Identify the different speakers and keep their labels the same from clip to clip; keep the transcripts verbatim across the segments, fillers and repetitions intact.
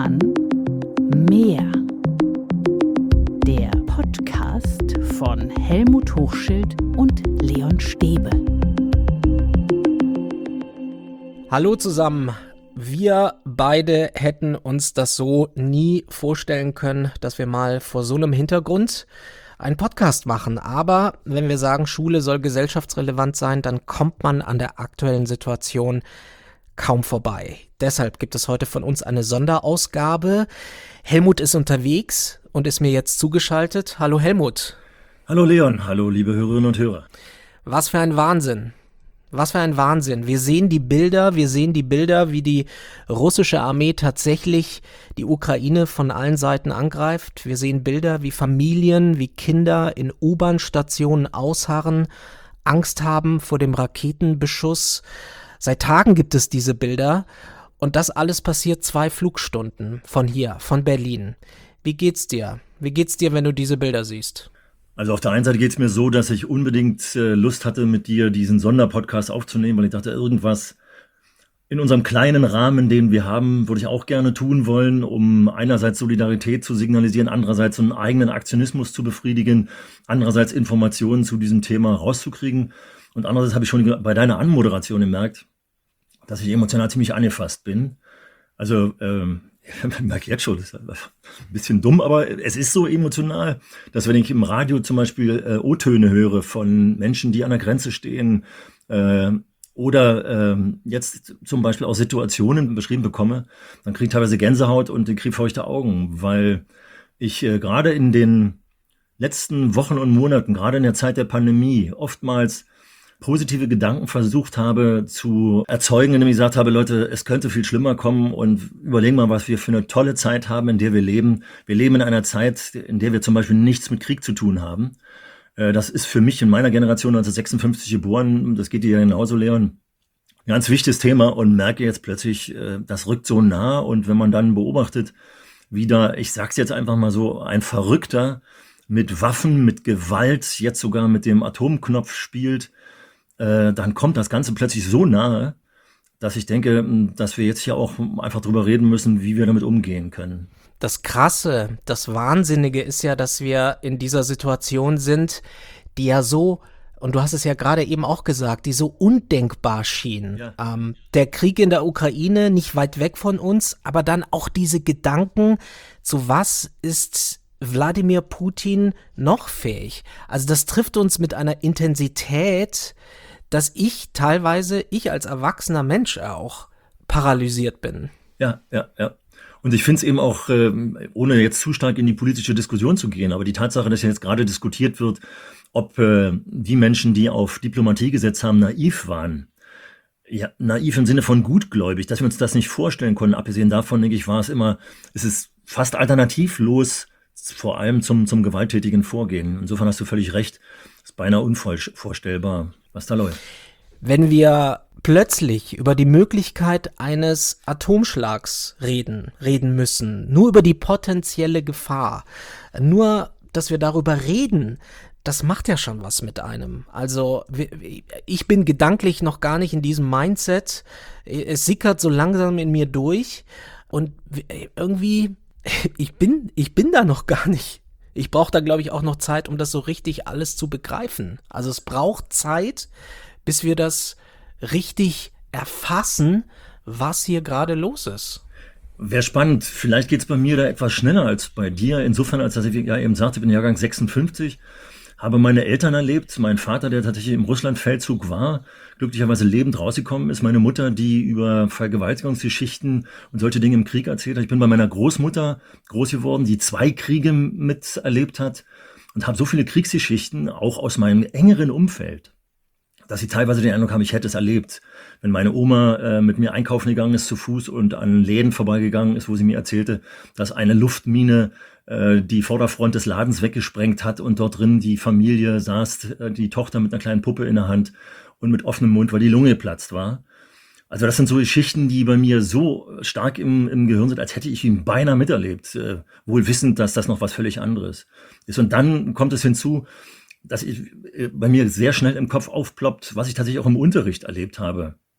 Speaker 1: Roman Mehr. Der Podcast von Helmut Hochschild und Leon Stäbe.
Speaker 2: Hallo zusammen. Wir beide hätten uns das so nie vorstellen können, dass wir mal vor so einem Hintergrund einen Podcast machen. Aber wenn wir sagen, Schule soll gesellschaftsrelevant sein, dann kommt man an der aktuellen Situation kaum vorbei. Deshalb gibt es heute von uns eine Sonderausgabe. Helmut ist unterwegs und ist mir jetzt zugeschaltet. Hallo Helmut.
Speaker 3: Hallo Leon, hallo liebe Hörerinnen und Hörer.
Speaker 2: Was für ein Wahnsinn. Was für ein Wahnsinn. Wir sehen die Bilder, wir sehen die Bilder, wie die russische Armee tatsächlich die Ukraine von allen Seiten angreift. Wir sehen Bilder, wie Familien, wie Kinder in U-Bahn-Stationen ausharren, Angst haben vor dem Raketenbeschuss. Seit Tagen gibt es diese Bilder und das alles passiert zwei Flugstunden von hier, von Berlin. Wie geht's dir? Wie geht's dir, wenn du diese Bilder siehst?
Speaker 3: Also auf der einen Seite geht es mir so, dass ich unbedingt äh, Lust hatte, mit dir diesen Sonderpodcast aufzunehmen, weil ich dachte, irgendwas in unserem kleinen Rahmen, den wir haben, würde ich auch gerne tun wollen, um einerseits Solidarität zu signalisieren, andererseits einen eigenen Aktionismus zu befriedigen, andererseits Informationen zu diesem Thema rauszukriegen. Und andererseits habe ich schon bei deiner Anmoderation gemerkt, dass ich emotional ziemlich angefasst bin. Also, ähm, ich merke jetzt schon, das ist ein bisschen dumm, aber es ist so emotional, dass wenn ich im Radio zum Beispiel äh, O-Töne höre von Menschen, die an der Grenze stehen, äh, oder äh, jetzt zum Beispiel auch Situationen beschrieben bekomme, dann kriege ich teilweise Gänsehaut und ich kriege feuchte Augen, weil ich äh, gerade in den letzten Wochen und Monaten, gerade in der Zeit der Pandemie, oftmals positive Gedanken versucht habe zu erzeugen, indem ich gesagt habe, Leute, es könnte viel schlimmer kommen und überlegen mal, was wir für eine tolle Zeit haben, in der wir leben. Wir leben in einer Zeit, in der wir zum Beispiel nichts mit Krieg zu tun haben. Das ist für mich in meiner Generation neunzehnhundertsechsundfünfzig geboren, das geht dir ja genauso, Leon, ein ganz wichtiges Thema und merke jetzt plötzlich, das rückt so nah und wenn man dann beobachtet, wie da, ich sag's jetzt einfach mal so, ein Verrückter mit Waffen, mit Gewalt, jetzt sogar mit dem Atomknopf spielt, dann kommt das Ganze plötzlich so nahe, dass ich denke, dass wir jetzt hier auch einfach drüber reden müssen, wie wir damit umgehen können.
Speaker 2: Das Krasse, das Wahnsinnige ist ja, dass wir in dieser Situation sind, die ja so, und du hast es ja gerade eben auch gesagt, die so undenkbar schien. Ja. Ähm, der Krieg in der Ukraine, nicht weit weg von uns, aber dann auch diese Gedanken, zu was ist Wladimir Putin noch fähig? Also das trifft uns mit einer Intensität, dass ich teilweise, ich als erwachsener Mensch auch, paralysiert bin.
Speaker 3: Ja, ja, ja. Und ich finde es eben auch, äh, ohne jetzt zu stark in die politische Diskussion zu gehen, aber die Tatsache, dass jetzt gerade diskutiert wird, ob äh, die Menschen, die auf Diplomatie gesetzt haben, naiv waren. Ja, naiv im Sinne von gutgläubig, dass wir uns das nicht vorstellen konnten. Abgesehen davon, denke ich, war es immer, es ist fast alternativlos, vor allem zum, zum gewalttätigen Vorgehen. Insofern hast du völlig recht, es ist beinahe unvorstellbar, was da läuft.
Speaker 2: Wenn wir plötzlich über die Möglichkeit eines Atomschlags reden, reden müssen, nur über die potenzielle Gefahr, nur, dass wir darüber reden, das macht ja schon was mit einem. Also ich bin gedanklich noch gar nicht in diesem Mindset, es sickert so langsam in mir durch und irgendwie, ich bin, ich bin da noch gar nicht. Ich brauche da, glaube ich, auch noch Zeit, um das so richtig alles zu begreifen. Also es braucht Zeit, bis wir das richtig erfassen, was hier gerade los ist.
Speaker 3: Wäre spannend. Vielleicht geht es bei mir da etwas schneller als bei dir. Insofern, als dass ich ja eben sagte, ich bin Jahrgang sechsundfünfzig, habe meine Eltern erlebt. Mein Vater, der tatsächlich im Russlandfeldzug war, glücklicherweise lebend rausgekommen ist. Meine Mutter, die über Vergewaltigungsgeschichten und solche Dinge im Krieg erzählt hat. Ich bin bei meiner Großmutter groß geworden, die zwei Kriege miterlebt hat und habe so viele Kriegsgeschichten, auch aus meinem engeren Umfeld, dass sie teilweise den Eindruck haben, ich hätte es erlebt. Wenn meine Oma äh, mit mir einkaufen gegangen ist zu Fuß und an Läden vorbeigegangen ist, wo sie mir erzählte, dass eine Luftmine äh, die Vorderfront des Ladens weggesprengt hat und dort drin die Familie saß, äh, die Tochter mit einer kleinen Puppe in der Hand und mit offenem Mund, weil die Lunge geplatzt war. Also das sind so Geschichten, die bei mir so stark im, im Gehirn sind, als hätte ich ihn beinahe miterlebt, äh, wohl wissend, dass das noch was völlig anderes ist. Und dann kommt es hinzu, dass ich, äh, bei mir sehr schnell im Kopf aufploppt, was ich tatsächlich auch im Unterricht erlebt habe.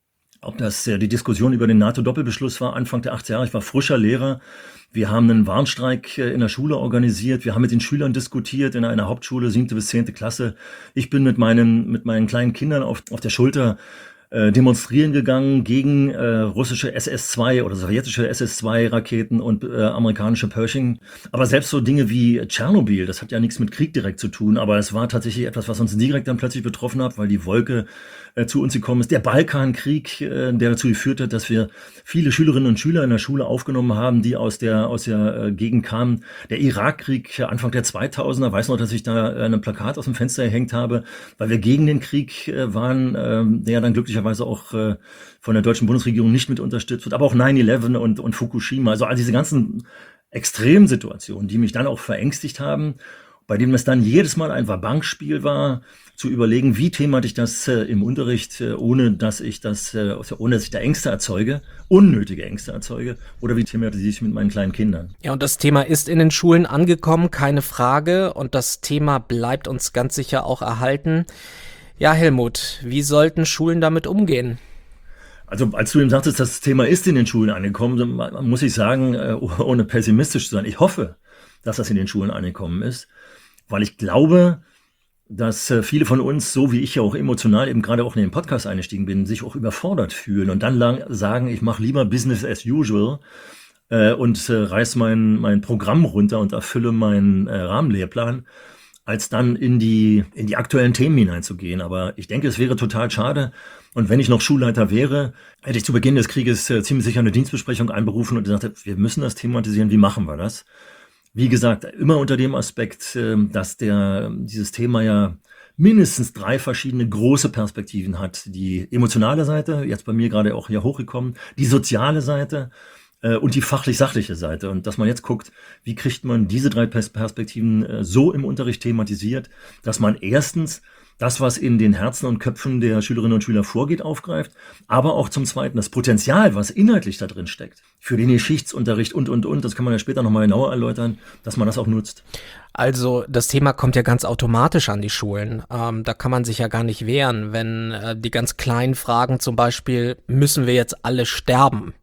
Speaker 3: ob das äh, die Diskussion über den NATO-Doppelbeschluss war, Anfang der achtziger Jahre. Ich war frischer Lehrer. Wir haben einen Warnstreik äh, in der Schule organisiert. Wir haben mit den Schülern diskutiert in einer Hauptschule, siebte bis zehnte Klasse. Ich bin mit meinen, mit meinen kleinen Kindern auf, auf der Schulter äh, demonstrieren gegangen gegen äh, russische S S zwei oder sowjetische S S zwei Raketen und äh, amerikanische Pershing. Aber selbst so Dinge wie Tschernobyl, das hat ja nichts mit Krieg direkt zu tun, aber es war tatsächlich etwas, was uns direkt dann plötzlich betroffen hat, weil die Wolke äh, zu uns gekommen ist. Der Balkankrieg, äh, der dazu geführt hat, dass wir viele Schülerinnen und Schüler in der Schule aufgenommen haben, die aus der aus der äh, Gegend kamen. Der Irakkrieg äh, Anfang der zweitausender, weiß noch, dass ich da äh, ein Plakat aus dem Fenster gehängt habe, weil wir gegen den Krieg äh, waren, äh, der dann glücklicherweise auch äh, von der deutschen Bundesregierung nicht mit unterstützt wird, aber auch nine eleven und, und Fukushima, also all diese ganzen Extremsituationen, die mich dann auch verängstigt haben, bei denen es dann jedes Mal ein Vabankspiel war, zu überlegen, wie thematiere ich das äh, im Unterricht, äh, ohne dass ich das, äh, ohne dass ich da Ängste erzeuge, unnötige Ängste erzeuge, oder wie thematisiere ich mit meinen kleinen Kindern.
Speaker 2: Ja, und das Thema ist in den Schulen angekommen, keine Frage, und das Thema bleibt uns ganz sicher auch erhalten. Ja, Helmut, wie sollten Schulen damit umgehen?
Speaker 3: Also als du eben sagtest, das Thema ist in den Schulen angekommen, muss ich sagen, äh, ohne pessimistisch zu sein, ich hoffe, dass das in den Schulen angekommen ist, weil ich glaube, dass äh, viele von uns, so wie ich ja auch emotional eben gerade auch in den Podcast eingestiegen bin, sich auch überfordert fühlen und dann lang sagen, ich mache lieber Business as usual äh, und äh, reiß mein, mein Programm runter und erfülle meinen äh, Rahmenlehrplan, als dann in die, in die aktuellen Themen hineinzugehen. Aber ich denke, es wäre total schade. Und wenn ich noch Schulleiter wäre, hätte ich zu Beginn des Krieges äh, ziemlich sicher eine Dienstbesprechung einberufen und gesagt, wir müssen das thematisieren, wie machen wir das? Wie gesagt, immer unter dem Aspekt, äh, dass der, dieses Thema ja mindestens drei verschiedene große Perspektiven hat. Die emotionale Seite, jetzt bei mir gerade auch hier hochgekommen, die soziale Seite, und die fachlich-sachliche Seite. Und dass man jetzt guckt, wie kriegt man diese drei Perspektiven so im Unterricht thematisiert, dass man erstens das, was in den Herzen und Köpfen der Schülerinnen und Schüler vorgeht, aufgreift, aber auch zum Zweiten das Potenzial, was inhaltlich da drin steckt, für den Geschichtsunterricht und, und, und, das kann man ja später nochmal genauer erläutern, dass man das auch nutzt.
Speaker 2: Also das Thema kommt ja ganz automatisch an die Schulen. Ähm, da kann man sich ja gar nicht wehren, wenn äh, die ganz kleinen Fragen zum Beispiel, müssen wir jetzt alle sterben?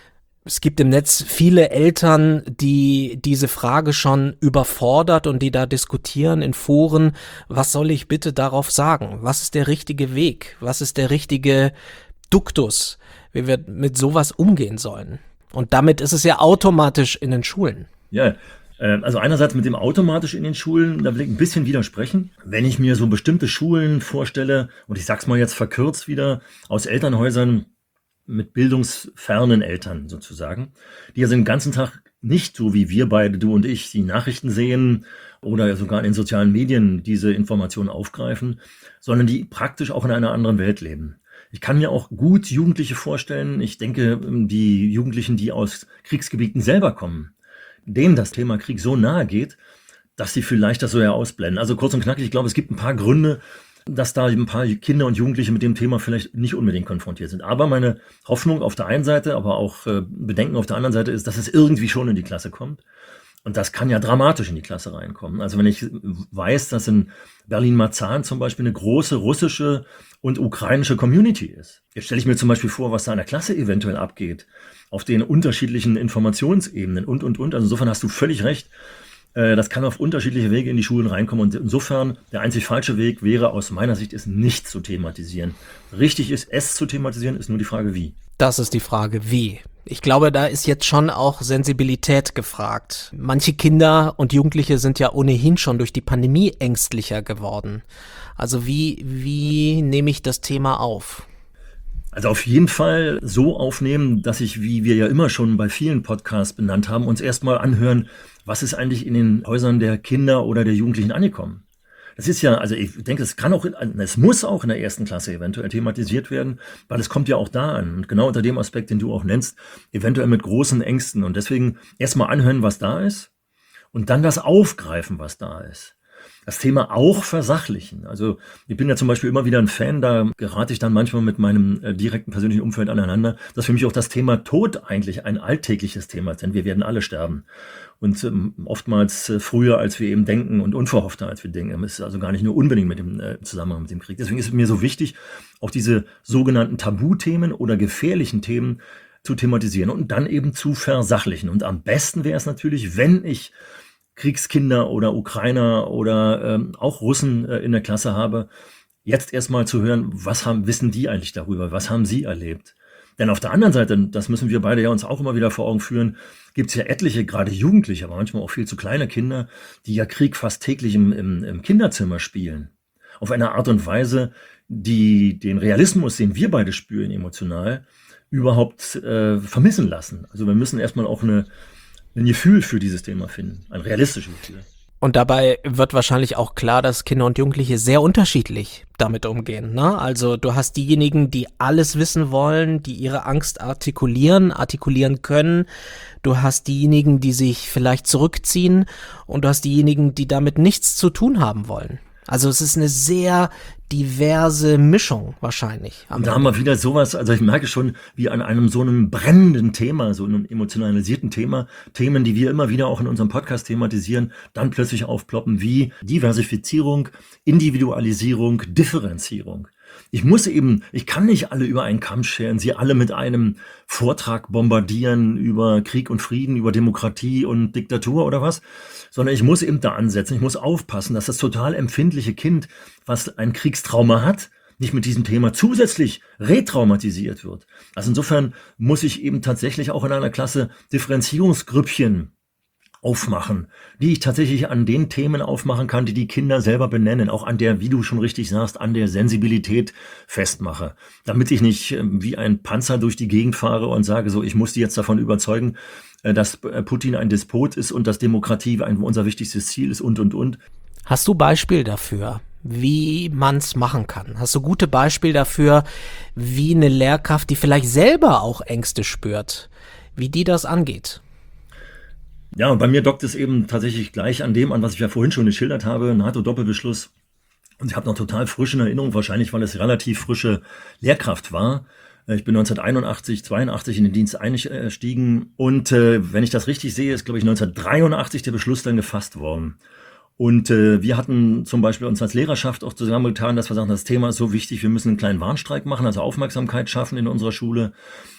Speaker 2: Es gibt im Netz viele Eltern, die diese Frage schon überfordert und die da diskutieren in Foren. Was soll ich bitte darauf sagen? Was ist der richtige Weg? Was ist der richtige Duktus, wie wir mit sowas umgehen sollen? Und damit ist es ja automatisch in den Schulen.
Speaker 3: Ja, also einerseits mit dem automatisch in den Schulen, da will ich ein bisschen widersprechen. Wenn ich mir so bestimmte Schulen vorstelle, und ich sag's mal jetzt verkürzt wieder, aus Elternhäusern, mit bildungsfernen Eltern sozusagen, die also den ganzen Tag nicht so wie wir beide, du und ich, die Nachrichten sehen oder sogar in den sozialen Medien diese Informationen aufgreifen, sondern die praktisch auch in einer anderen Welt leben. Ich kann mir auch gut Jugendliche vorstellen, ich denke, die Jugendlichen, die aus Kriegsgebieten selber kommen, denen das Thema Krieg so nahe geht, dass sie vielleicht das so ja ausblenden. Also kurz und knackig, ich glaube, es gibt ein paar Gründe, dass da ein paar Kinder und Jugendliche mit dem Thema vielleicht nicht unbedingt konfrontiert sind. Aber meine Hoffnung auf der einen Seite, aber auch äh, Bedenken auf der anderen Seite ist, dass es irgendwie schon in die Klasse kommt. Und das kann ja dramatisch in die Klasse reinkommen. Also wenn ich weiß, dass in Berlin-Marzahn zum Beispiel eine große russische und ukrainische Community ist. Jetzt stelle ich mir zum Beispiel vor, was da in der Klasse eventuell abgeht, auf den unterschiedlichen Informationsebenen und, und, und. Also insofern hast du völlig recht. Das kann auf unterschiedliche Wege in die Schulen reinkommen und insofern der einzig falsche Weg wäre aus meiner Sicht, es nicht zu thematisieren. Richtig ist, es zu thematisieren, ist nur die Frage, wie.
Speaker 2: Das ist die Frage, wie. Ich glaube, da ist jetzt schon auch Sensibilität gefragt. Manche Kinder und Jugendliche sind ja ohnehin schon durch die Pandemie ängstlicher geworden. Also wie, wie nehme ich das Thema auf?
Speaker 3: Also auf jeden Fall so aufnehmen, dass ich, wie wir ja immer schon bei vielen Podcasts benannt haben, uns erstmal anhören, was ist eigentlich in den Häusern der Kinder oder der Jugendlichen angekommen. Das ist ja, also ich denke, es kann auch, es muss auch in der ersten Klasse eventuell thematisiert werden, weil es kommt ja auch da an. Und genau unter dem Aspekt, den du auch nennst, eventuell mit großen Ängsten. Und deswegen erstmal anhören, was da ist und dann das aufgreifen, was da ist. das Thema auch versachlichen. Also ich bin ja zum Beispiel immer wieder ein Fan, da gerate ich dann manchmal mit meinem äh, direkten persönlichen Umfeld aneinander, dass für mich auch das Thema Tod eigentlich ein alltägliches Thema ist, denn wir werden alle sterben. Und ähm, oftmals äh, früher, als wir eben denken und unverhoffter, als wir denken. Es ist also gar nicht nur unbedingt mit dem äh, Zusammenhang mit dem Krieg. Deswegen ist es mir so wichtig, auch diese sogenannten Tabuthemen oder gefährlichen Themen zu thematisieren und dann eben zu versachlichen. Und am besten wäre es natürlich, wenn ich Kriegskinder oder Ukrainer oder ähm, auch Russen äh, in der Klasse habe, jetzt erstmal zu hören, was haben, wissen die eigentlich darüber, was haben sie erlebt? Denn auf der anderen Seite, das müssen wir beide ja uns auch immer wieder vor Augen führen, gibt es ja etliche, gerade Jugendliche, aber manchmal auch viel zu kleine Kinder, die ja Krieg fast täglich im, im, im Kinderzimmer spielen. Auf eine Art und Weise, die den Realismus, den wir beide spüren emotional, überhaupt äh, vermissen lassen. Also wir müssen erstmal auch eine ein Gefühl für dieses Thema finden, ein realistisches Gefühl.
Speaker 2: Und dabei wird wahrscheinlich auch klar, dass Kinder und Jugendliche sehr unterschiedlich damit umgehen, ne? Also du hast diejenigen, die alles wissen wollen, die ihre Angst artikulieren, artikulieren können. Du hast diejenigen, die sich vielleicht zurückziehen und du hast diejenigen, die damit nichts zu tun haben wollen. Also es ist eine sehr diverse Mischung wahrscheinlich.
Speaker 3: Und da haben wir wieder sowas, also ich merke schon, wie an einem so einem brennenden Thema, so einem emotionalisierten Thema, Themen, die wir immer wieder auch in unserem Podcast thematisieren, dann plötzlich aufploppen wie Diversifizierung, Individualisierung, Differenzierung. Ich muss eben, ich kann nicht alle über einen Kamm scheren, sie alle mit einem Vortrag bombardieren über Krieg und Frieden, über Demokratie und Diktatur oder was, sondern ich muss eben da ansetzen. Ich muss aufpassen, dass das total empfindliche Kind, was ein Kriegstrauma hat, nicht mit diesem Thema zusätzlich retraumatisiert wird. Also insofern muss ich eben tatsächlich auch in einer Klasse Differenzierungsgrüppchen aufmachen, die ich tatsächlich an den Themen aufmachen kann, die die Kinder selber benennen, auch an der, wie du schon richtig sagst, an der Sensibilität festmache, damit ich nicht wie ein Panzer durch die Gegend fahre und sage so, ich muss die jetzt davon überzeugen, dass Putin ein Despot ist und dass Demokratie unser wichtigstes Ziel ist und, und, und.
Speaker 2: Hast du Beispiel dafür, wie man es machen kann? Hast du gute Beispiele dafür, wie eine Lehrkraft, die vielleicht selber auch Ängste spürt, wie die das angeht?
Speaker 3: Ja, und bei mir dockt es eben tatsächlich gleich an dem an, was ich ja vorhin schon geschildert habe, NATO-Doppelbeschluss. Und ich habe noch total frisch in Erinnerung, wahrscheinlich weil es relativ frische Lehrkraft war. Ich bin neunzehnhunderteinundachtzig, zweiundachtzig in den Dienst eingestiegen. Und äh, wenn ich das richtig sehe, ist, glaube ich, neunzehnhundertdreiundachtzig der Beschluss dann gefasst worden. Und äh, wir hatten zum Beispiel uns als Lehrerschaft auch zusammengetan, dass wir sagen, das Thema ist so wichtig, wir müssen einen kleinen Warnstreik machen, also Aufmerksamkeit schaffen in unserer Schule.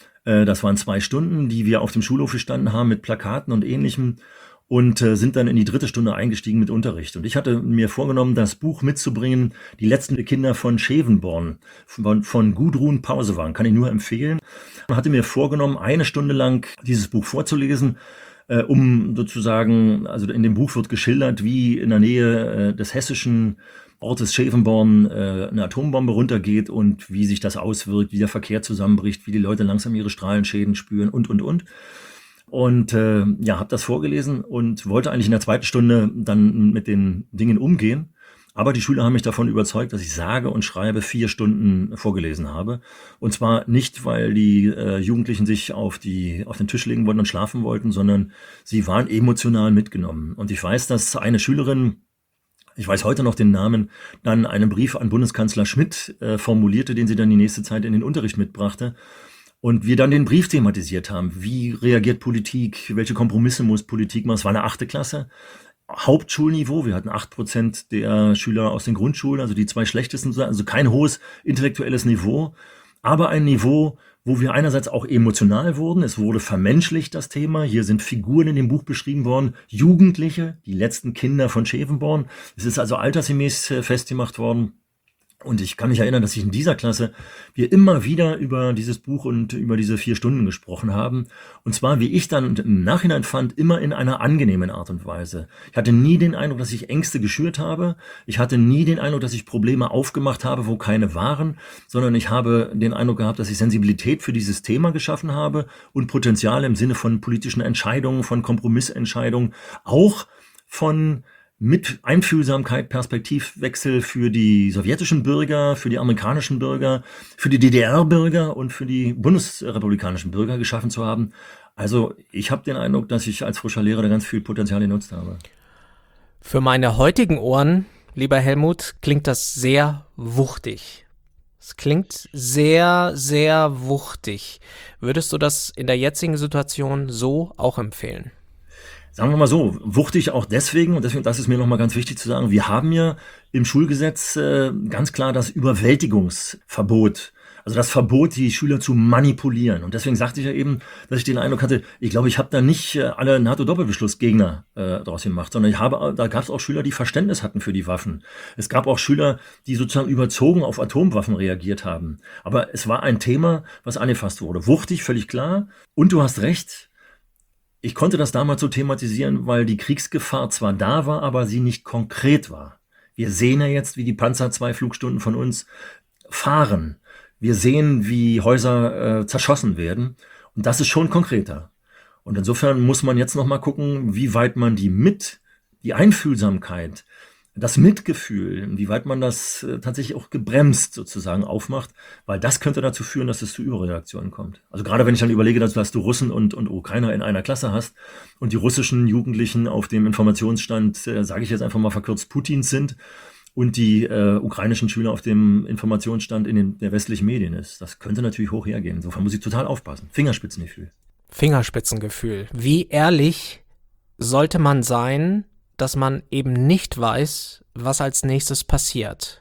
Speaker 3: Das waren zwei Stunden, die wir auf dem Schulhof gestanden haben mit Plakaten und Ähnlichem und äh, sind dann in die dritte Stunde eingestiegen mit Unterricht. Und ich hatte mir vorgenommen, das Buch mitzubringen, Die letzten Kinder von Schevenborn, von, von Gudrun Pausewang, kann ich nur empfehlen. Ich hatte mir vorgenommen, eine Stunde lang dieses Buch vorzulesen, äh, um sozusagen, also in dem Buch wird geschildert, wie in der Nähe äh, des hessischen Ortes Schevenborn äh, eine Atombombe runtergeht und wie sich das auswirkt, wie der Verkehr zusammenbricht, wie die Leute langsam ihre Strahlenschäden spüren und, und, und. Und äh, ja, habe das vorgelesen und wollte eigentlich in der zweiten Stunde dann mit den Dingen umgehen. Aber die Schüler haben mich davon überzeugt, dass ich sage und schreibe vier Stunden vorgelesen habe. Und zwar nicht, weil die äh, Jugendlichen sich auf, die, auf den Tisch legen wollten und schlafen wollten, sondern sie waren emotional mitgenommen. Und ich weiß, dass eine Schülerin, ich weiß heute noch den Namen, dann einen Brief an Bundeskanzler Schmidt äh, formulierte, den sie dann die nächste Zeit in den Unterricht mitbrachte. Und wir dann den Brief thematisiert haben. Wie reagiert Politik? Welche Kompromisse muss Politik machen? Es war eine achte Klasse. Hauptschulniveau. Wir hatten acht Prozent der Schüler aus den Grundschulen, also die zwei schlechtesten, also kein hohes intellektuelles Niveau, aber ein Niveau, wo wir einerseits auch emotional wurden. Es wurde vermenschlicht, das Thema. Hier sind Figuren in dem Buch beschrieben worden. Jugendliche, die letzten Kinder von Schevenborn. Es ist also altersgemäß festgemacht worden. Und ich kann mich erinnern, dass ich in dieser Klasse wir immer wieder über dieses Buch und über diese vier Stunden gesprochen haben. Und zwar, wie ich dann im Nachhinein fand, immer in einer angenehmen Art und Weise. Ich hatte nie den Eindruck, dass ich Ängste geschürt habe. Ich hatte nie den Eindruck, dass ich Probleme aufgemacht habe, wo keine waren, sondern ich habe den Eindruck gehabt, dass ich Sensibilität für dieses Thema geschaffen habe und Potenzial im Sinne von politischen Entscheidungen, von Kompromissentscheidungen, auch von mit Einfühlsamkeit, Perspektivwechsel für die sowjetischen Bürger, für die amerikanischen Bürger, für die D D R-Bürger und für die bundesrepublikanischen Bürger geschaffen zu haben. Also ich habe den Eindruck, dass ich als frischer Lehrer da ganz viel Potenzial genutzt habe.
Speaker 2: Für meine heutigen Ohren lieber Helmut, klingt das sehr wuchtig. Es klingt sehr, sehr wuchtig. Würdest du das in der jetzigen Situation so auch empfehlen?
Speaker 3: Sagen wir mal so, wuchtig auch deswegen, und deswegen, das ist mir nochmal ganz wichtig zu sagen, wir haben ja im Schulgesetz äh, ganz klar das Überwältigungsverbot. Also das Verbot, die Schüler zu manipulieren. Und deswegen sagte ich ja eben, dass ich den Eindruck hatte, ich glaube, ich habe da nicht äh, alle NATO-Doppelbeschlussgegner äh, draus gemacht, sondern ich habe, da gab es auch Schüler, die Verständnis hatten für die Waffen. Es gab auch Schüler, die sozusagen überzogen auf Atomwaffen reagiert haben. Aber es war ein Thema, was angefasst wurde. Wuchtig, völlig klar. Und du hast recht, ich konnte das damals so thematisieren, weil die Kriegsgefahr zwar da war, aber sie nicht konkret war. Wir sehen ja jetzt, wie die Panzer zwei Flugstunden von uns fahren. Wir sehen, wie Häuser äh, zerschossen werden. Und das ist schon konkreter. Und insofern muss man jetzt noch mal gucken, wie weit man die mit, die Einfühlsamkeit, das Mitgefühl, wie weit man das äh, tatsächlich auch gebremst sozusagen aufmacht, weil das könnte dazu führen, dass es zu Überreaktionen kommt. Also gerade wenn ich dann überlege, dass, dass du Russen und, und Ukrainer in einer Klasse hast und die russischen Jugendlichen auf dem Informationsstand, äh, sage ich jetzt einfach mal verkürzt, Putins sind und die äh, ukrainischen Schüler auf dem Informationsstand in den der westlichen Medien ist. Das könnte natürlich hoch hergehen. Insofern muss ich total aufpassen. Fingerspitzengefühl.
Speaker 2: Fingerspitzengefühl. Wie ehrlich sollte man sein, dass man eben nicht weiß, was als nächstes passiert?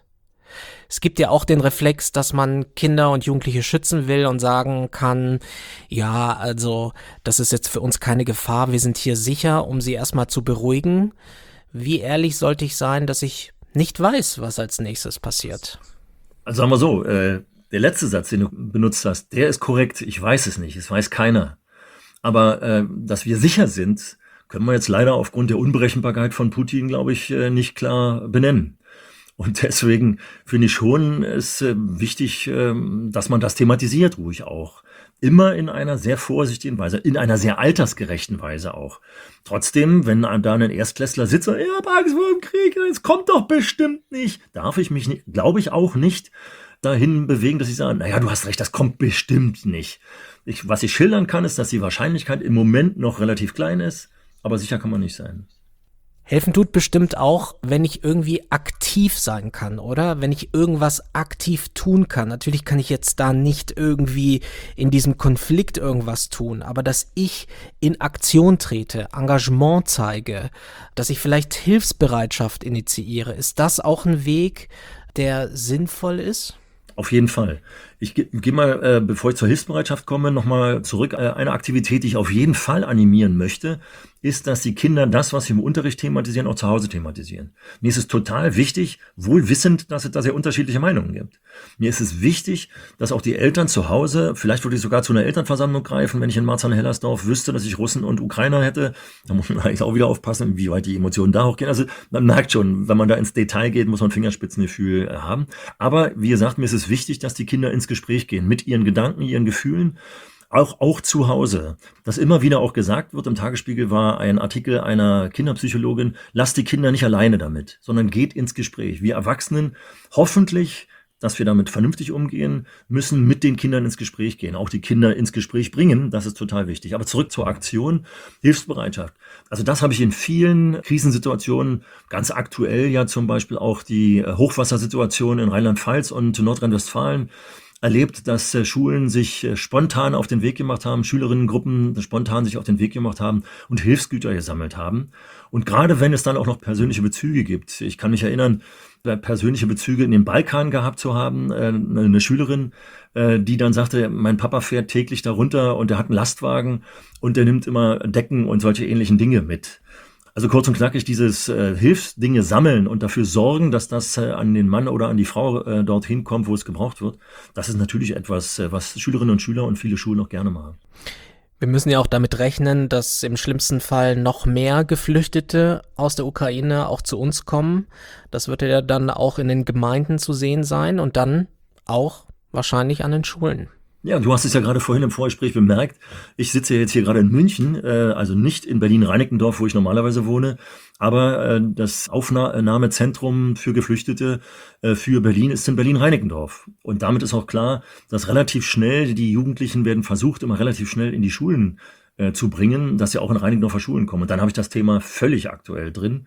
Speaker 2: Es gibt ja auch den Reflex, dass man Kinder und Jugendliche schützen will und sagen kann, ja, also das ist jetzt für uns keine Gefahr, wir sind hier sicher, um sie erstmal zu beruhigen. Wie ehrlich sollte ich sein, dass ich nicht weiß, was als nächstes passiert?
Speaker 3: Also sagen wir so, äh, der letzte Satz, den du benutzt hast, der ist korrekt. Ich weiß es nicht, es weiß keiner. Aber äh, dass wir sicher sind, können wir jetzt leider aufgrund der Unberechenbarkeit von Putin, glaube ich, äh, nicht klar benennen. Und deswegen finde ich schon, es äh, wichtig, äh, dass man das thematisiert, ruhig auch. Immer in einer sehr vorsichtigen Weise, in einer sehr altersgerechten Weise auch. Trotzdem, wenn da ein Erstklässler sitzt und, ich hab Angst vor dem Krieg, es kommt doch bestimmt nicht, darf ich mich, nicht, glaube ich, auch nicht dahin bewegen, dass ich sage, naja, du hast recht, das kommt bestimmt nicht. Ich, was ich schildern kann, ist, dass die Wahrscheinlichkeit im Moment noch relativ klein ist, aber sicher kann man nicht sein.
Speaker 2: Helfen tut bestimmt auch, wenn ich irgendwie aktiv sein kann, oder? Wenn ich irgendwas aktiv tun kann. Natürlich kann ich jetzt da nicht irgendwie in diesem Konflikt irgendwas tun, aber dass ich in Aktion trete, Engagement zeige, dass ich vielleicht Hilfsbereitschaft initiiere, ist das auch ein Weg, der sinnvoll ist?
Speaker 3: Auf jeden Fall. Ich gehe geh mal, äh, bevor ich zur Hilfsbereitschaft komme, nochmal zurück. Äh, eine Aktivität, die ich auf jeden Fall animieren möchte, ist, dass die Kinder das, was sie im Unterricht thematisieren, auch zu Hause thematisieren. Mir ist es total wichtig, wohl wissend, dass es da sehr unterschiedliche Meinungen gibt. Mir ist es wichtig, dass auch die Eltern zu Hause, vielleicht würde ich sogar zu einer Elternversammlung greifen, wenn ich in Marzahn-Hellersdorf wüsste, dass ich Russen und Ukrainer hätte. Da muss man eigentlich auch wieder aufpassen, wie weit die Emotionen da hochgehen. Also man merkt schon, wenn man da ins Detail geht, muss man Fingerspitzengefühl haben. Aber wie gesagt, mir ist es wichtig, dass die Kinder ins Gespräch gehen mit ihren Gedanken, ihren Gefühlen. Auch, auch zu Hause. Das immer wieder auch gesagt wird, im Tagesspiegel war ein Artikel einer Kinderpsychologin, lasst die Kinder nicht alleine damit, sondern geht ins Gespräch. Wir Erwachsenen hoffentlich, dass wir damit vernünftig umgehen, müssen mit den Kindern ins Gespräch gehen, auch die Kinder ins Gespräch bringen, das ist total wichtig. Aber zurück zur Aktion, Hilfsbereitschaft. Also das habe ich in vielen Krisensituationen, ganz aktuell ja zum Beispiel auch die Hochwassersituation in Rheinland-Pfalz und Nordrhein-Westfalen, erlebt, dass äh, Schulen sich äh, spontan auf den Weg gemacht haben, Schülerinnengruppen spontan sich auf den Weg gemacht haben und Hilfsgüter gesammelt haben. Und gerade wenn es dann auch noch persönliche Bezüge gibt, ich kann mich erinnern, äh, persönliche Bezüge in den Balkan gehabt zu haben, äh, eine Schülerin, äh, die dann sagte, mein Papa fährt täglich da runter und der hat einen Lastwagen und der nimmt immer Decken und solche ähnlichen Dinge mit. Also kurz und knackig dieses äh, Hilfsdinge sammeln und dafür sorgen, dass das äh, an den Mann oder an die Frau äh, dorthin kommt, wo es gebraucht wird. Das ist natürlich etwas, äh, was Schülerinnen und Schüler und viele Schulen auch gerne machen.
Speaker 2: Wir müssen ja auch damit rechnen, dass im schlimmsten Fall noch mehr Geflüchtete aus der Ukraine auch zu uns kommen. Das wird ja dann auch in den Gemeinden zu sehen sein und dann auch wahrscheinlich an den Schulen.
Speaker 3: Ja, du hast es ja gerade vorhin im Vorgespräch bemerkt. Ich sitze jetzt hier gerade in München, äh, also nicht in Berlin-Reinickendorf, wo ich normalerweise wohne, aber äh, das Aufnahmezentrum für Geflüchtete äh, für Berlin ist in Berlin-Reinickendorf. Und damit ist auch klar, dass relativ schnell die Jugendlichen werden versucht, immer relativ schnell in die Schulen äh, zu bringen, dass sie auch in Reinickendorfer Schulen kommen. Und dann habe ich das Thema völlig aktuell drin.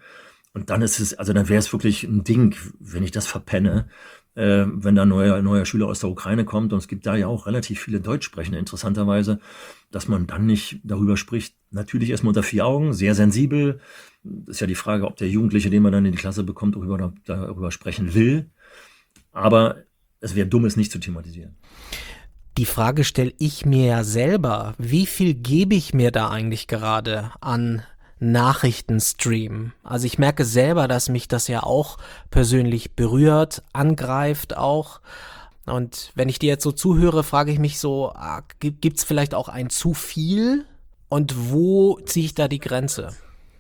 Speaker 3: Und dann ist es, also dann wäre es wirklich ein Ding, wenn ich das verpenne, äh, wenn da ein neuer, neuer Schüler aus der Ukraine kommt. Und es gibt da ja auch relativ viele Deutschsprechende, interessanterweise, dass man dann nicht darüber spricht. Natürlich erstmal unter vier Augen, sehr sensibel. Das ist ja die Frage, ob der Jugendliche, den man dann in die Klasse bekommt, darüber, darüber sprechen will. Aber es wäre dumm, es nicht zu thematisieren.
Speaker 2: Die Frage stelle ich mir ja selber. Wie viel gebe ich mir da eigentlich gerade an Nachrichtenstream? Also ich merke selber, dass mich das ja auch persönlich berührt, angreift auch. Und wenn ich dir jetzt so zuhöre, frage ich mich so, ah, gibt es vielleicht auch ein zu viel? Und wo ziehe ich da die Grenze?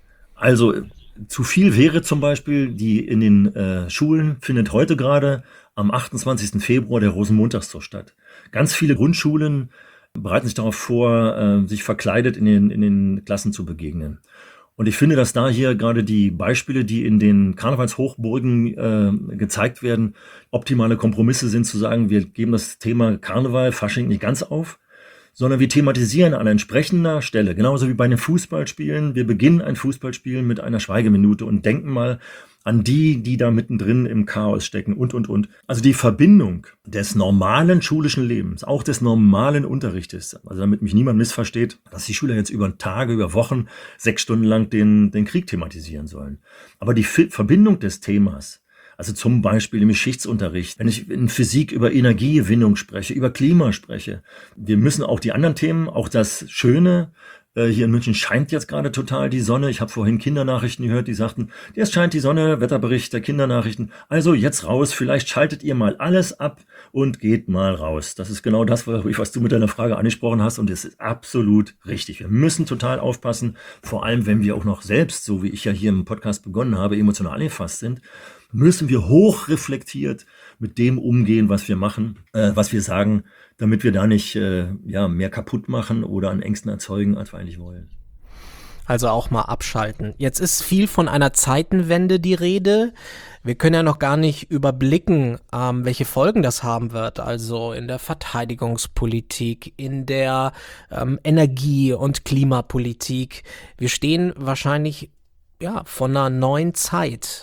Speaker 3: Also zu viel wäre zum Beispiel, die in den äh, Schulen findet heute gerade am achtundzwanzigsten Februar der Rosenmontagszug statt. Ganz viele Grundschulen bereiten sich darauf vor, äh, sich verkleidet in den, in den Klassen zu begegnen. Und ich finde, dass da hier gerade die Beispiele, die in den Karnevalshochburgen äh, gezeigt werden, optimale Kompromisse sind, zu sagen, wir geben das Thema Karneval, Fasching nicht ganz auf, sondern wir thematisieren an entsprechender Stelle, genauso wie bei einem Fußballspielen. Wir beginnen ein Fußballspiel mit einer Schweigeminute und denken mal an die, die da mittendrin im Chaos stecken und, und, und. Also die Verbindung des normalen schulischen Lebens, auch des normalen Unterrichtes, also damit mich niemand missversteht, dass die Schüler jetzt über Tage, über Wochen, sechs Stunden lang den, den Krieg thematisieren sollen. Aber die F- Verbindung des Themas, also zum Beispiel im Geschichtsunterricht, wenn ich in Physik über Energiegewinnung spreche, über Klima spreche, wir müssen auch die anderen Themen, auch das Schöne, äh, hier in München scheint jetzt gerade total die Sonne. Ich habe vorhin Kindernachrichten gehört, die sagten, jetzt scheint die Sonne, Wetterbericht der Kindernachrichten. Also jetzt raus, vielleicht schaltet ihr mal alles ab und geht mal raus. Das ist genau das, was du mit deiner Frage angesprochen hast und es ist absolut richtig. Wir müssen total aufpassen, vor allem wenn wir auch noch selbst, so wie ich ja hier im Podcast begonnen habe, emotional gefasst sind, müssen wir hochreflektiert mit dem umgehen, was wir machen, äh, was wir sagen, damit wir da nicht äh, ja, mehr kaputt machen oder an Ängsten erzeugen, als wir eigentlich wollen.
Speaker 2: Also auch mal abschalten. Jetzt ist viel von einer Zeitenwende die Rede. Wir können ja noch gar nicht überblicken, ähm, welche Folgen das haben wird. Also in der Verteidigungspolitik, in der ähm, Energie- und Klimapolitik. Wir stehen wahrscheinlich ja vor einer neuen Zeit.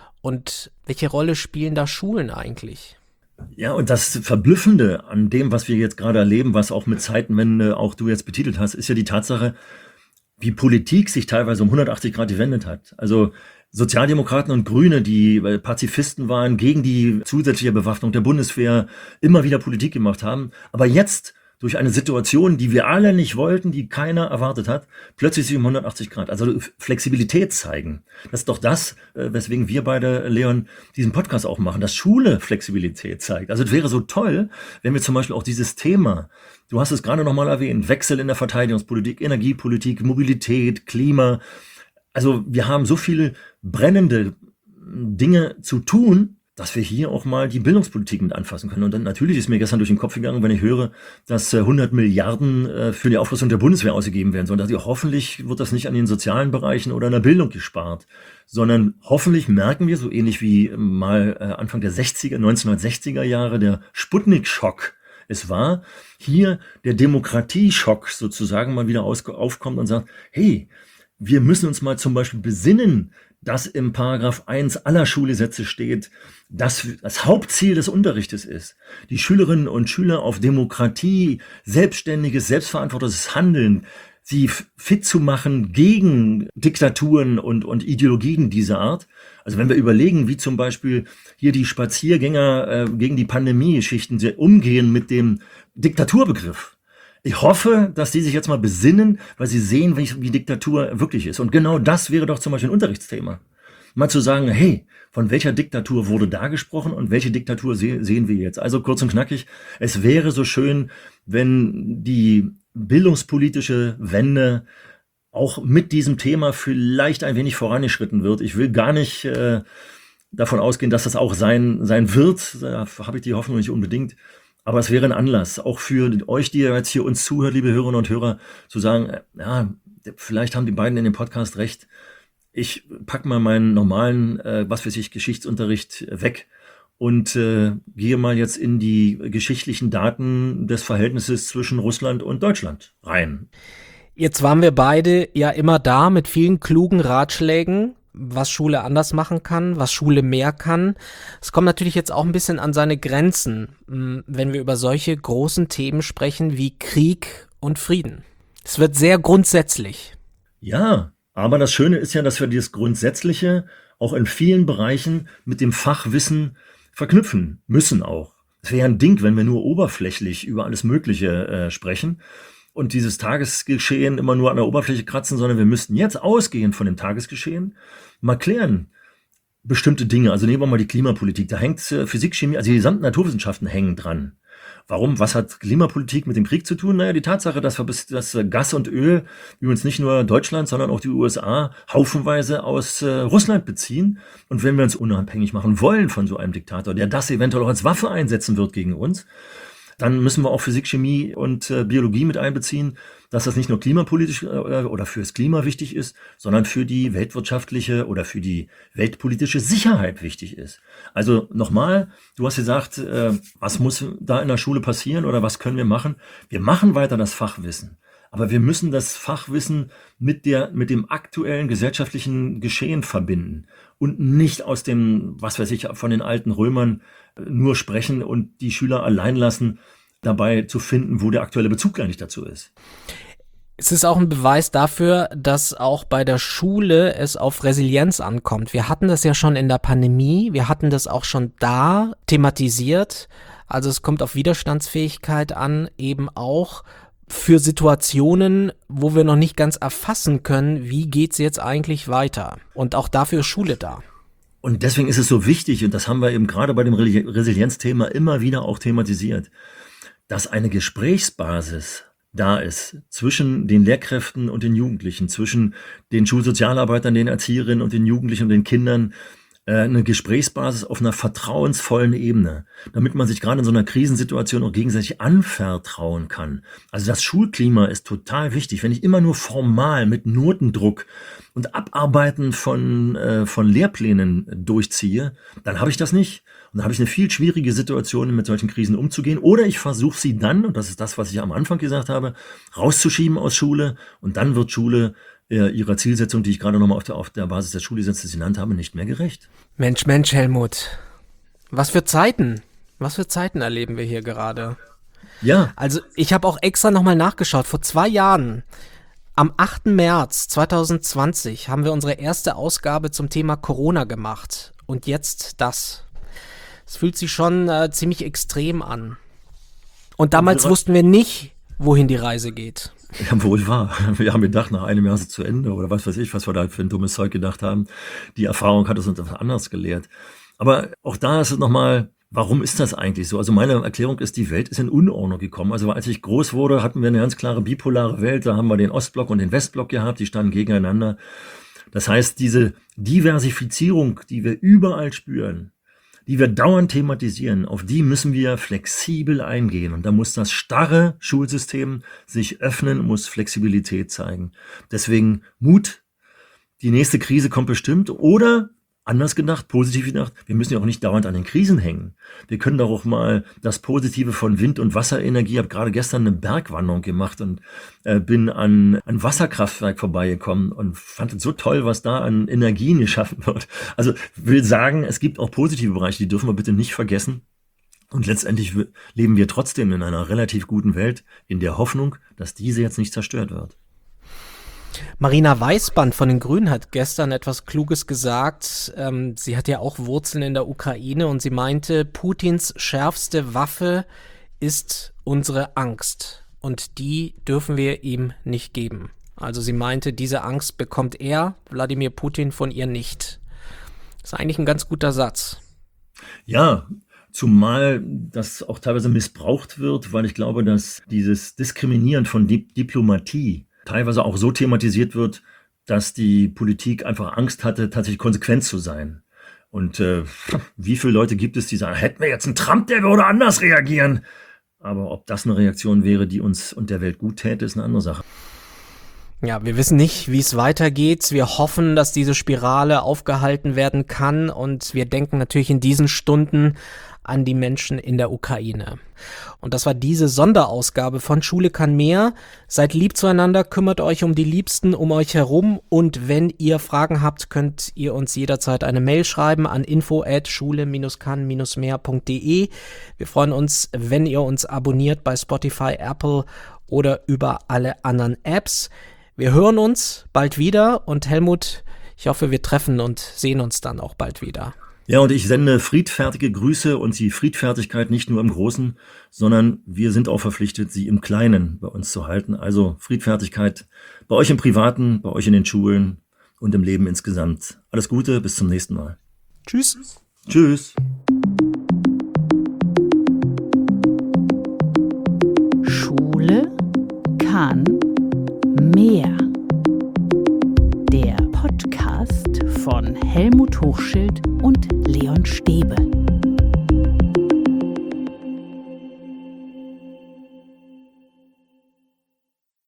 Speaker 2: Und welche Rolle spielen da Schulen eigentlich?
Speaker 3: Ja, und das Verblüffende an dem, was wir jetzt gerade erleben, was auch mit Zeitenwende auch du jetzt betitelt hast, ist ja die Tatsache, wie Politik sich teilweise um hundertachtzig Grad gewendet hat. Also Sozialdemokraten und Grüne, die Pazifisten waren, gegen die zusätzliche Bewaffnung der Bundeswehr, immer wieder Politik gemacht haben. Aber jetzt durch eine Situation, die wir alle nicht wollten, die keiner erwartet hat, plötzlich sich um hundertachtzig Grad, also Flexibilität zeigen. Das ist doch das, weswegen wir beide, Leon, diesen Podcast auch machen, dass Schule Flexibilität zeigt. Also es wäre so toll, wenn wir zum Beispiel auch dieses Thema, du hast es gerade nochmal erwähnt, Wechsel in der Verteidigungspolitik, Energiepolitik, Mobilität, Klima. Also wir haben so viele brennende Dinge zu tun, dass wir hier auch mal die Bildungspolitik mit anfassen können. Und dann natürlich ist mir gestern durch den Kopf gegangen, wenn ich höre, dass hundert Milliarden für die Aufrüstung der Bundeswehr ausgegeben werden sollen. Da dachte ich, hoffentlich wird das nicht an den sozialen Bereichen oder in der Bildung gespart, sondern hoffentlich merken wir, so ähnlich wie mal Anfang der sechziger, neunzehnhundertsechziger Jahre, der Sputnik-Schock es war, hier der Demokratieschock sozusagen mal wieder aufkommt und sagt, hey, wir müssen uns mal zum Beispiel besinnen, dass im Paragraph eins aller Schulgesetze steht, dass das Hauptziel des Unterrichtes ist, die Schülerinnen und Schüler auf Demokratie, selbstständiges, selbstverantwortetes Handeln, sie fit zu machen gegen Diktaturen und, und Ideologien dieser Art. Also wenn wir überlegen, wie zum Beispiel hier die Spaziergänger äh, gegen die Pandemie-Geschichten umgehen mit dem Diktaturbegriff. Ich hoffe, dass die sich jetzt mal besinnen, weil sie sehen, wie, wie Diktatur wirklich ist. Und genau das wäre doch zum Beispiel ein Unterrichtsthema. Mal zu sagen, hey, von welcher Diktatur wurde da gesprochen und welche Diktatur se- sehen wir jetzt? Also kurz und knackig, es wäre so schön, wenn die bildungspolitische Wende auch mit diesem Thema vielleicht ein wenig vorangeschritten wird. Ich will gar nicht äh, davon ausgehen, dass das auch sein, sein wird. Da habe ich die Hoffnung nicht unbedingt. Aber es wäre ein Anlass, auch für euch, die jetzt hier uns zuhört, liebe Hörerinnen und Hörer, zu sagen, ja, vielleicht haben die beiden in dem Podcast recht. Ich pack mal meinen normalen, äh, was weiß ich, Geschichtsunterricht weg und äh, gehe mal jetzt in die geschichtlichen Daten des Verhältnisses zwischen Russland und Deutschland rein.
Speaker 2: Jetzt waren wir beide ja immer da mit vielen klugen Ratschlägen was Schule anders machen kann, was Schule mehr kann. Es kommt natürlich jetzt auch ein bisschen an seine Grenzen, wenn wir über solche großen Themen sprechen wie Krieg und Frieden. Es wird sehr grundsätzlich.
Speaker 3: Ja, aber das Schöne ist ja, dass wir dieses Grundsätzliche auch in vielen Bereichen mit dem Fachwissen verknüpfen müssen auch. Es wäre ja ein Ding, wenn wir nur oberflächlich über alles Mögliche äh, sprechen und dieses Tagesgeschehen immer nur an der Oberfläche kratzen, sondern wir müssten jetzt ausgehend von dem Tagesgeschehen mal klären, bestimmte Dinge. Also nehmen wir mal die Klimapolitik. Da hängt äh, Physik, Chemie, also die gesamten Naturwissenschaften hängen dran. Warum? Was hat Klimapolitik mit dem Krieg zu tun? Naja, die Tatsache, dass wir bis dass Gas und Öl, übrigens nicht nur Deutschland, sondern auch die U S A, haufenweise aus äh, Russland beziehen. Und wenn wir uns unabhängig machen wollen von so einem Diktator, der das eventuell auch als Waffe einsetzen wird gegen uns, dann müssen wir auch Physik, Chemie und äh, Biologie mit einbeziehen, dass das nicht nur klimapolitisch äh, oder fürs Klima wichtig ist, sondern für die weltwirtschaftliche oder für die weltpolitische Sicherheit wichtig ist. Also nochmal, du hast gesagt, äh, was muss da in der Schule passieren oder was können wir machen? Wir machen weiter das Fachwissen, aber wir müssen das Fachwissen mit der mit dem aktuellen gesellschaftlichen Geschehen verbinden und nicht aus dem, was weiß ich, von den alten Römern nur sprechen und die Schüler allein lassen, dabei zu finden, wo der aktuelle Bezug eigentlich dazu ist.
Speaker 2: Es ist auch ein Beweis dafür, dass auch bei der Schule es auf Resilienz ankommt. Wir hatten das ja schon in der Pandemie, wir hatten das auch schon da thematisiert. Also es kommt auf Widerstandsfähigkeit an, eben auch für Situationen, wo wir noch nicht ganz erfassen können, wie geht's jetzt eigentlich weiter. Und auch dafür ist Schule da.
Speaker 3: Und deswegen ist es so wichtig, und das haben wir eben gerade bei dem Resilienzthema immer wieder auch thematisiert, dass eine Gesprächsbasis da ist zwischen den Lehrkräften und den Jugendlichen, zwischen den Schulsozialarbeitern, den Erzieherinnen und den Jugendlichen und den Kindern, eine Gesprächsbasis auf einer vertrauensvollen Ebene, damit man sich gerade in so einer Krisensituation auch gegenseitig anvertrauen kann. Also das Schulklima ist total wichtig. Wenn ich immer nur formal mit Notendruck und Abarbeiten von, äh, von Lehrplänen durchziehe, dann habe ich das nicht. Und dann habe ich eine viel schwierige Situation, mit solchen Krisen umzugehen. Oder ich versuche sie dann, und das ist das, was ich am Anfang gesagt habe, rauszuschieben aus Schule. Und dann wird Schule ihrer Zielsetzung, die ich gerade nochmal auf der, auf der Basis des Schulgesetzes genannt habe, nicht mehr gerecht.
Speaker 2: Mensch, Mensch, Helmut. Was für Zeiten, was für Zeiten erleben wir hier gerade?
Speaker 3: Ja.
Speaker 2: Also ich habe auch extra nochmal nachgeschaut. Vor zwei Jahren, am achten März zweitausendzwanzig, haben wir unsere erste Ausgabe zum Thema Corona gemacht. Und jetzt das. Es fühlt sich schon äh, ziemlich extrem an. Und damals
Speaker 3: Und
Speaker 2: wussten wir nicht, wohin die Reise geht.
Speaker 3: Ja, wohl wahr. Wir haben gedacht, nach einem Jahr ist es zu Ende oder was weiß ich, was wir da für ein dummes Zeug gedacht haben. Die Erfahrung hat es uns etwas anders gelehrt. Aber auch da ist es nochmal, warum ist das eigentlich so? Also meine Erklärung ist, die Welt ist in Unordnung gekommen. Also als ich groß wurde, hatten wir eine ganz klare bipolare Welt. Da haben wir den Ostblock und den Westblock gehabt, die standen gegeneinander. Das heißt, diese Diversifizierung, die wir überall spüren, die wir dauernd thematisieren, auf die müssen wir flexibel eingehen. Und da muss das starre Schulsystem sich öffnen, muss Flexibilität zeigen. Deswegen Mut, die nächste Krise kommt bestimmt. Oder, anders gedacht, positiv gedacht, wir müssen ja auch nicht dauernd an den Krisen hängen. Wir können doch auch mal das Positive von Wind- und Wasserenergie, ich habe gerade gestern eine Bergwanderung gemacht und äh, bin an ein Wasserkraftwerk vorbeigekommen und fand es so toll, was da an Energien geschaffen wird. Also will sagen, es gibt auch positive Bereiche, die dürfen wir bitte nicht vergessen. Und letztendlich leben wir trotzdem in einer relativ guten Welt, in der Hoffnung, dass diese jetzt nicht zerstört wird.
Speaker 2: Marina Weißband von den Grünen hat gestern etwas Kluges gesagt. Ähm, sie hat ja auch Wurzeln in der Ukraine und sie meinte, Putins schärfste Waffe ist unsere Angst und die dürfen wir ihm nicht geben. Also sie meinte, diese Angst bekommt er, Wladimir Putin, von ihr nicht. Das ist eigentlich ein ganz guter Satz.
Speaker 3: Ja, zumal das auch teilweise missbraucht wird, weil ich glaube, dass dieses Diskriminieren von Di- Diplomatie teilweise auch so thematisiert wird, dass die Politik einfach Angst hatte, tatsächlich konsequent zu sein. Und äh, wie viele Leute gibt es, die sagen, hätten wir jetzt einen Trump, der würde anders reagieren. Aber ob das eine Reaktion wäre, die uns und der Welt gut täte, ist eine andere Sache.
Speaker 2: Ja, wir wissen nicht, wie es weitergeht. Wir hoffen, dass diese Spirale aufgehalten werden kann und wir denken natürlich in diesen Stunden an die Menschen in der Ukraine. Und das war diese Sonderausgabe von Schule kann mehr. Seid lieb zueinander, kümmert euch um die Liebsten um euch herum und wenn ihr Fragen habt, könnt ihr uns jederzeit eine Mail schreiben an info at schule kann mehr punkt de. Wir freuen uns, wenn ihr uns abonniert bei Spotify, Apple oder über alle anderen Apps. Wir hören uns bald wieder und Helmut, ich hoffe, wir treffen und sehen uns dann auch bald wieder.
Speaker 3: Ja, und ich sende friedfertige Grüße und die Friedfertigkeit nicht nur im Großen, sondern wir sind auch verpflichtet, sie im Kleinen bei uns zu halten. Also Friedfertigkeit bei euch im Privaten, bei euch in den Schulen und im Leben insgesamt. Alles Gute, bis zum nächsten Mal.
Speaker 2: Tschüss.
Speaker 3: Tschüss.
Speaker 1: Schule kann mehr. Der Podcast von Helmut Hochschild und Leon Stäbe.